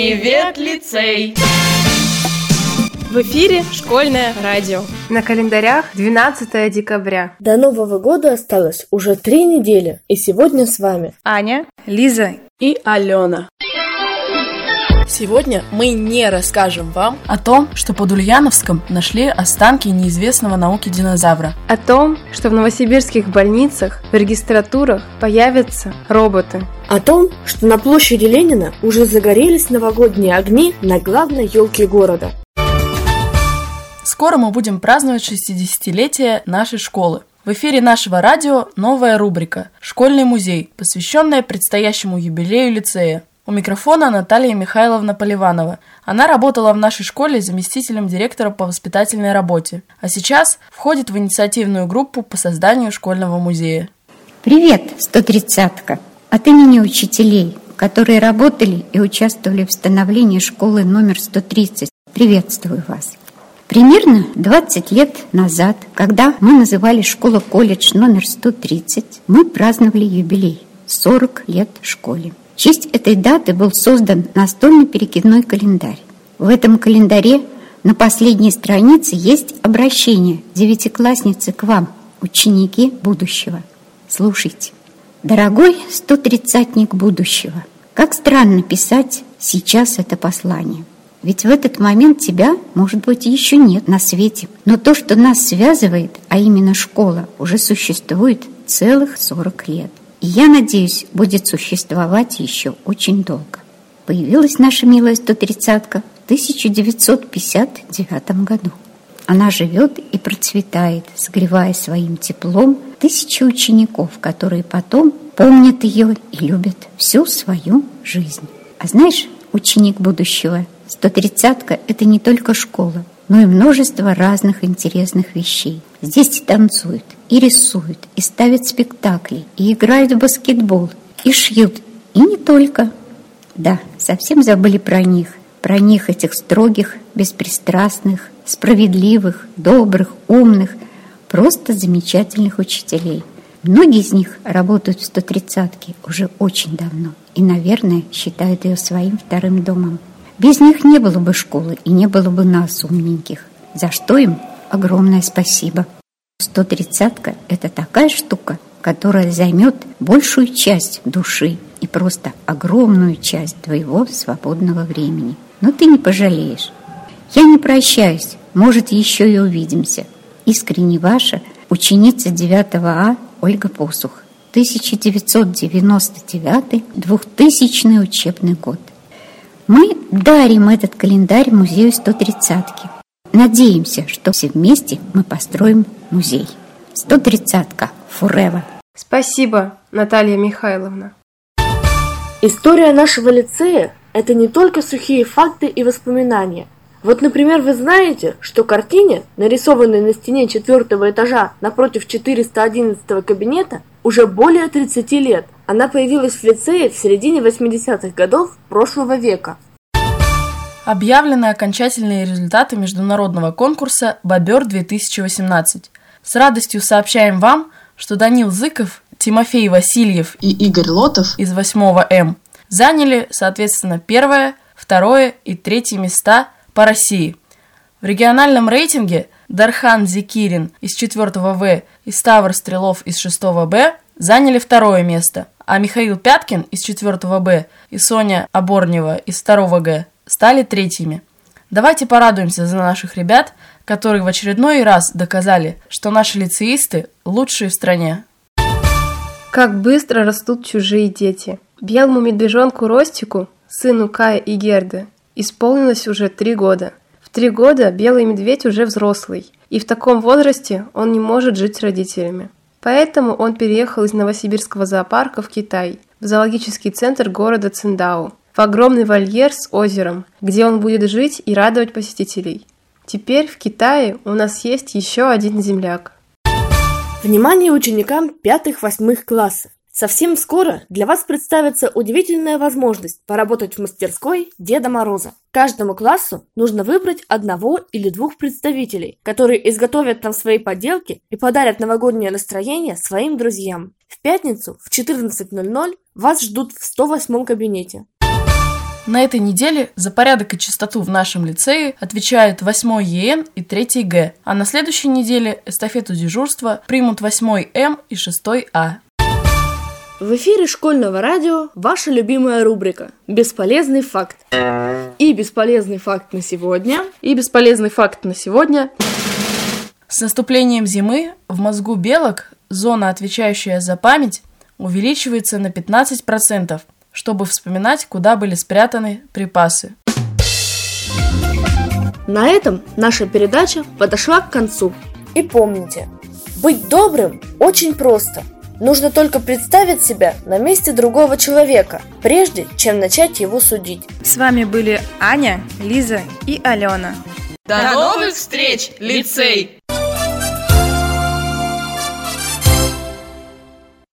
Привет, лицей! В эфире школьное радио. На календарях 12 декабря. До Нового года осталось уже 3 недели. И сегодня с вами Аня, Лиза и Алена. Сегодня мы не расскажем вам о том, что под Ульяновском нашли останки неизвестного науке динозавра. О том, что в новосибирских больницах в регистратурах появятся роботы. О том, что на площади Ленина уже загорелись новогодние огни на главной елке города. Скоро мы будем праздновать 60-летие нашей школы. В эфире нашего радио новая рубрика «Школьный музей», посвященная предстоящему юбилею лицея. У микрофона Наталья Михайловна Поливанова. Она работала в нашей школе заместителем директора по воспитательной работе, а сейчас входит в инициативную группу по созданию школьного музея. Привет, 130-ка! От имени учителей, которые работали и участвовали в становлении школы номер 130, приветствую вас. Примерно 20 лет назад, когда мы называли школа-колледж номер 130, мы праздновали юбилей – 40 лет школе. В честь этой даты был создан настольный перекидной календарь. В этом календаре на последней странице есть обращение девятиклассницы к вам, ученики будущего. Слушайте. Дорогой 130-ник будущего, как странно писать сейчас это послание. Ведь в этот момент тебя, может быть, еще нет на свете. Но то, что нас связывает, а именно школа, уже существует целых 40 лет. И я надеюсь, будет существовать еще очень долго. Появилась наша милая 130-ка в 1959 году. Она живет и процветает, согревая своим теплом тысячи учеников, которые потом помнят ее и любят всю свою жизнь. А знаешь, ученик будущего, 130-ка – это не только школа, но и множество разных интересных вещей. Здесь и танцуют, и рисуют, и ставят спектакли, и играют в баскетбол, и шьют, и не только. Да, совсем забыли про них, этих строгих, беспристрастных, справедливых, добрых, умных, просто замечательных учителей. Многие из них работают в 130-ке уже очень давно и, наверное, считают ее своим вторым домом. Без них не было бы школы и не было бы нас, умненьких, за что им огромное спасибо. 130-ка – это такая штука, которая займет большую часть души и просто огромную часть твоего свободного времени. Но ты не пожалеешь. Я не прощаюсь, может, еще и увидимся. Искренне ваша ученица 9 А Ольга Посух. 1999-2000 учебный год. Мы дарим этот календарь музею 130-ки. Надеемся, что все вместе мы построим музей. 130-ка forever. Спасибо, Наталья Михайловна. История нашего лицея – это не только сухие факты и воспоминания. Вот, например, вы знаете, что картине, нарисованной на стене 4-го этажа напротив 411-го кабинета, уже более 30 лет. Она появилась в лицее в середине 80-х годов прошлого века. Объявлены окончательные результаты международного конкурса «Бобер-2018». С радостью сообщаем вам, что Данил Зыков, Тимофей Васильев и Игорь Лотов из 8 М заняли, соответственно, 1, 2 и 3 места по России. В региональном рейтинге Дархан Зикирин из 4 В и Ставр Стрелов из 6 Б заняли 2 место, а Михаил Пяткин из 4 Б и Соня Оборнева из 2 Г стали 3-ми. Давайте порадуемся за наших ребят, которые в очередной раз доказали, что наши лицеисты лучшие в стране. Как быстро растут чужие дети. Белому медвежонку Ростику, сыну Кая и Герды, исполнилось уже 3 года. В 3 года белый медведь уже взрослый, и в таком возрасте он не может жить с родителями. Поэтому он переехал из Новосибирского зоопарка в Китай, в зоологический центр города Циндао, в огромный вольер с озером, где он будет жить и радовать посетителей. Теперь в Китае у нас есть еще один земляк. Внимание ученикам 5-8 классов! Совсем скоро для вас представится удивительная возможность поработать в мастерской Деда Мороза. Каждому классу нужно выбрать 1 или 2 представителей, которые изготовят нам свои поделки и подарят новогоднее настроение своим друзьям. В пятницу в 14:00 вас ждут в 108 кабинете. На этой неделе за порядок и чистоту в нашем лицее отвечают 8 ЕН и 3 Г, а на следующей неделе эстафету дежурства примут 8 М и 6 А. В эфире школьного радио ваша любимая рубрика «Бесполезный факт». И бесполезный факт на сегодня. С наступлением зимы в мозгу белок зона, отвечающая за память, увеличивается на 15%, чтобы вспоминать, куда были спрятаны припасы. На этом наша передача подошла к концу. И помните, быть добрым очень просто. Нужно только представить себя на месте другого человека, прежде чем начать его судить. С вами были Аня, Лиза и Алена. До новых встреч, лицей!